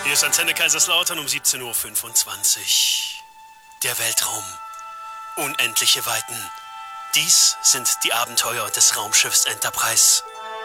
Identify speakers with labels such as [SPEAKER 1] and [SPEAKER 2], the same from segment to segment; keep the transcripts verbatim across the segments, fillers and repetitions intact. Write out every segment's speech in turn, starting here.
[SPEAKER 1] Hier ist Antenne Kaiserslautern um siebzehn Uhr fünfundzwanzig. Der Weltraum. Unendliche Weiten. Dies sind die Abenteuer des Raumschiffs Enterprise.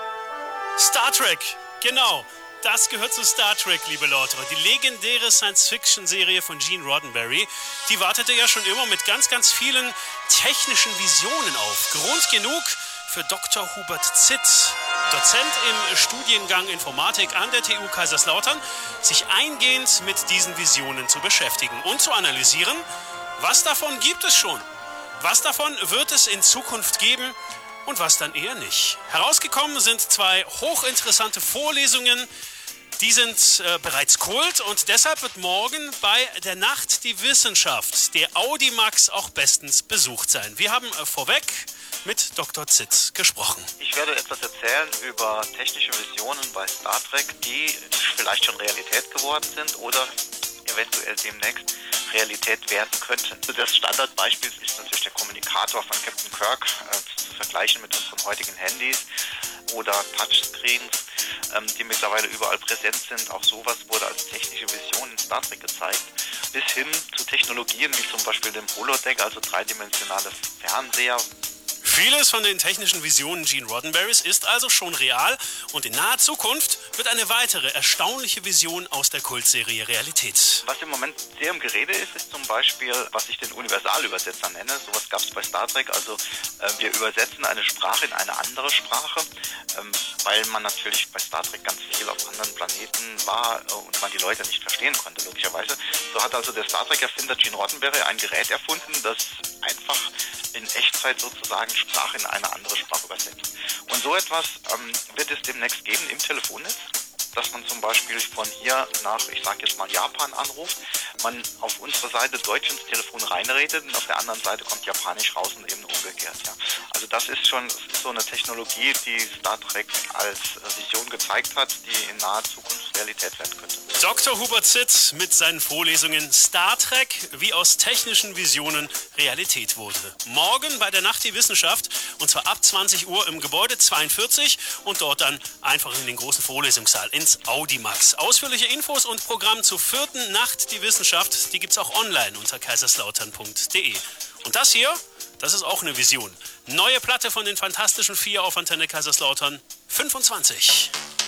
[SPEAKER 1] Star Trek, genau. Das gehört zu Star Trek, liebe Leute. Die legendäre Science-Fiction-Serie von Gene Roddenberry, die wartete ja schon immer mit ganz, ganz vielen technischen Visionen auf. Grund genug für Doktor Hubert Zitt, Dozent im Studiengang Informatik an der T U Kaiserslautern, sich eingehend mit diesen Visionen zu beschäftigen und zu analysieren, was davon gibt es schon, was davon wird es in Zukunft geben und was dann eher nicht. Herausgekommen sind zwei hochinteressante Vorlesungen, die sind äh, bereits Kult und deshalb wird morgen bei der Nacht die Wissenschaft, der Audimax, auch bestens besucht sein. Wir haben äh, vorweg mit Doktor Zitt gesprochen.
[SPEAKER 2] Ich werde etwas erzählen über technische Visionen bei Star Trek, die vielleicht schon Realität geworden sind oder eventuell demnächst Realität werden könnten. Das Standardbeispiel ist natürlich der Kommunikator von Captain Kirk, äh, zu vergleichen mit unseren heutigen Handys oder Touchscreens, ähm, die mittlerweile überall präsent sind. Auch sowas wurde als technische Vision in Star Trek gezeigt, bis hin zu Technologien wie zum Beispiel dem Holodeck, also dreidimensionale Fernseher.
[SPEAKER 1] Vieles von den technischen Visionen Gene Roddenberrys ist also schon real und in naher Zukunft wird eine weitere erstaunliche Vision aus der Kultserie Realität.
[SPEAKER 2] Was im Moment sehr im Gerede ist, ist zum Beispiel, was ich den Universalübersetzer nenne. Sowas gab es bei Star Trek, also äh, wir übersetzen eine Sprache in eine andere Sprache, ähm, weil man natürlich bei Star Trek ganz viel auf anderen Planeten war äh, und man die Leute nicht verstehen konnte, logischerweise. So hat also der Star Trek-Erfinder Gene Roddenberry ein Gerät erfunden, das einfach in Echtzeit sozusagen Sprache in eine andere Sprache übersetzt. Und so etwas ähm, wird es demnächst geben im Telefonnetz, dass man zum Beispiel von hier nach, ich sage jetzt mal Japan anruft, man auf unsere Seite Deutsch ins Telefon reinredet und auf der anderen Seite kommt Japanisch raus und eben umgekehrt. Ja. Also das ist schon das ist so eine Technologie, die Star Trek als Vision gezeigt hat, die in naher Zukunft Realität werden könnte.
[SPEAKER 1] Doktor Hubert Zitt mit seinen Vorlesungen Star Trek, wie aus technischen Visionen Realität wurde. Morgen bei der Nacht die Wissenschaft und zwar ab zwanzig Uhr im Gebäude zweiundvierzig und dort dann einfach in den großen Vorlesungssaal ins Audimax. Ausführliche Infos und Programm zur vierten Nacht die Wissenschaft, die gibt's auch online unter kaiserslautern punkt de. Und das hier, das ist auch eine Vision. Neue Platte von den Fantastischen Vier auf Antenne Kaiserslautern fünfundzwanzig.